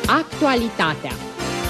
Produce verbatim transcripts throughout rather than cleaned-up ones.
Actualitatea.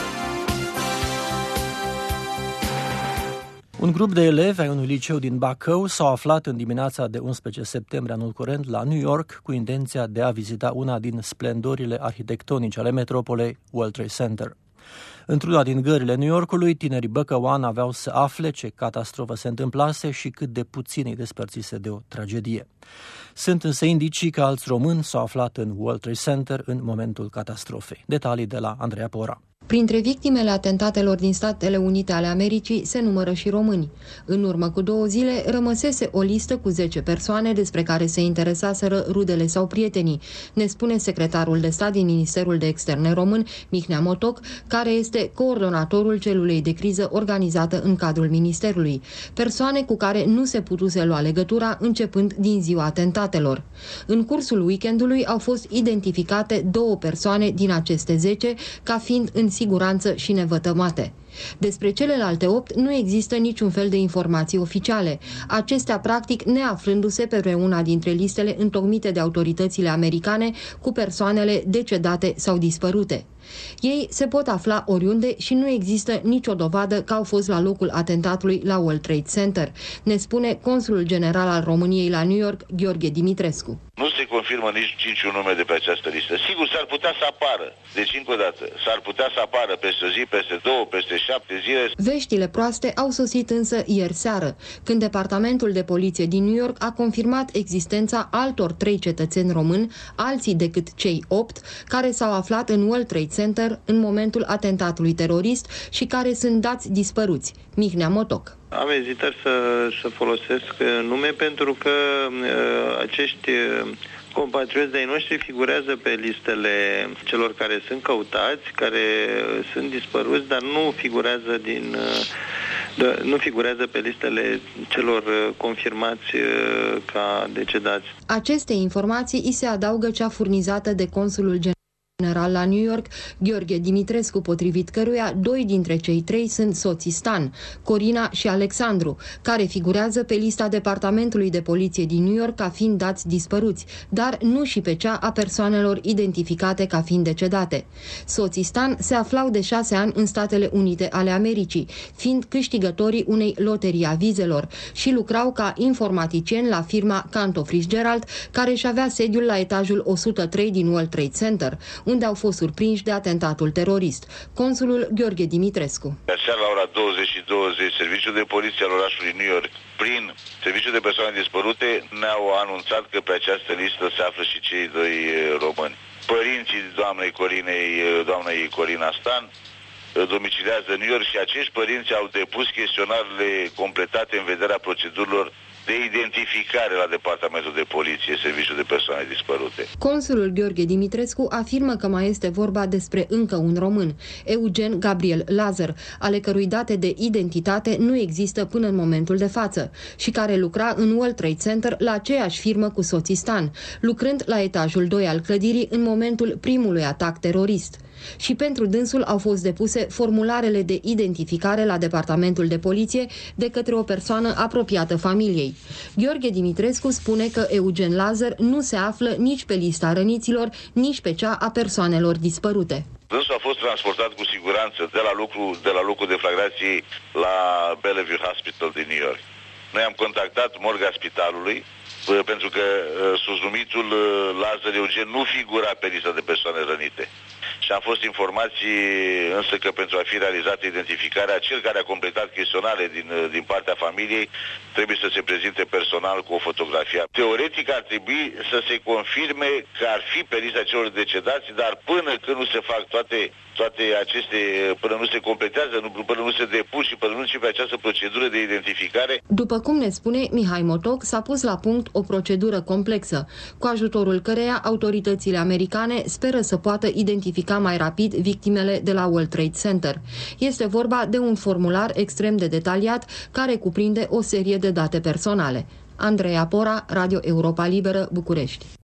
Un grup de elevi ai unui liceu din Bacău s-au aflat în dimineața de unsprezece septembrie anul curent la New York cu intenția de a vizita una din splendorile arhitectonice ale metropolei, World Trade Center. Într-una din gările New Yorkului, tinerii băcăuani aveau să afle ce catastrofă se întâmplase și cât de puțin îi despărțise de o tragedie. Sunt însă indicii că alți români s-au aflat în World Trade Center în momentul catastrofei. Detalii de la Andreea Pora. Printre victimele atentatelor din Statele Unite ale Americii se numără și români. În urmă cu două zile rămăsese o listă cu zece persoane despre care se interesaseră rudele sau prietenii, ne spune secretarul de stat din Ministerul de Externe român, Mihnea Motoc, care este coordonatorul celulei de criză organizată în cadrul Ministerului. Persoane cu care nu se putuse lua legătura începând din ziua atentatelor. În cursul weekendului au fost identificate două persoane din aceste zece ca fiind în siguranță și nevătămate. Despre celelalte opt nu există niciun fel de informații oficiale, acestea practic neaflându-se pe una dintre listele întocmite de autoritățile americane cu persoanele decedate sau dispărute. Ei se pot afla oriunde și nu există nicio dovadă că au fost la locul atentatului la World Trade Center, ne spune consulul general al României la New York, Gheorghe Dimitrescu. Nu se confirmă nici niciun nume de pe această listă. Sigur, s-ar putea să apară. Deci, încă o dată, s-ar putea să apară peste o zi, peste două, peste șapte zile. Veștile proaste au sosit însă ieri seară, când Departamentul de Poliție din New York a confirmat existența altor trei cetățeni români, alții decât cei opt, care s-au aflat în World Trade Center în momentul atentatului terorist și care sunt dați dispăruți. Mihnea Motoc. Am ezitat să, să folosesc nume pentru că uh, acești compatrioți de-ai noștri figurează pe listele celor care sunt căutați, care sunt dispăruți, dar nu figurează din uh, nu figurează pe listele celor confirmați uh, ca decedați. Aceste informații îi se adaugă cea furnizată de consulul general general la New York, Gheorghe Dimitrescu, potrivit căruia doi dintre cei trei sunt soții Stan, Corina și Alexandru, care figurează pe lista Departamentului de Poliție din New York ca fiind dați dispăruți, dar nu și pe cea a persoanelor identificate ca fiind decedate. Soții Stan se aflau de șase ani în Statele Unite ale Americii, fiind câștigătorii unei loterii a vizelor și lucrau ca informaticieni la firma Cantor Fitzgerald, care își avea sediul la etajul o sută trei din World Trade Center, unde au fost surprinși de atentatul terorist. Consulul Gheorghe Dimitrescu. Aseară la ora douăzeci și douăzeci, Serviciul de Poliție al orașului New York, prin Serviciul de Persoane Dispărute, ne-au anunțat că pe această listă se află și cei doi români. Părinții doamnei Corinei, doamnei Corina Stan, domiciliază în New York și acești părinți au depus chestionarele completate în vederea procedurilor de identificare la Departamentul de Poliție, Serviciul de Persoane Dispărute. Consulul Gheorghe Dimitrescu afirmă că mai este vorba despre încă un român, Eugen Gabriel Lazar, ale cărui date de identitate nu există până în momentul de față și care lucra în World Trade Center la aceeași firmă cu soții Stan, lucrând la etajul doi al clădirii în momentul primului atac terorist. Și pentru dânsul au fost depuse formularele de identificare la Departamentul de Poliție de către o persoană apropiată familiei. Gheorghe Dimitrescu spune că Eugen Lazar nu se află nici pe lista răniților, nici pe cea a persoanelor dispărute. Dânsul a fost transportat cu siguranță de la lucru, de la locul deflagrației la Bellevue Hospital din New York. Noi am contactat morga spitalului pentru că subnumitul Lazar Eugen nu figura pe lista de persoane rănite. Și am fost informații însă că pentru a fi realizată identificarea, cel care a completat chestionare din, din partea familiei trebuie să se prezinte personal cu o fotografie. Teoretic ar trebui să se confirme că ar fi pe lista celor decedați, dar până când nu se fac toate, toate aceste, până nu se completează, până nu se depun și până nu începe această procedură de identificare. După cum ne spune Mihai Motoc, s-a pus la punct o procedură complexă, cu ajutorul căreia autoritățile americane speră să poată identifica mai rapid victimele de la World Trade Center. Este vorba de un formular extrem de detaliat care cuprinde o serie de date personale. Andreea Pora, Radio Europa Liberă, București.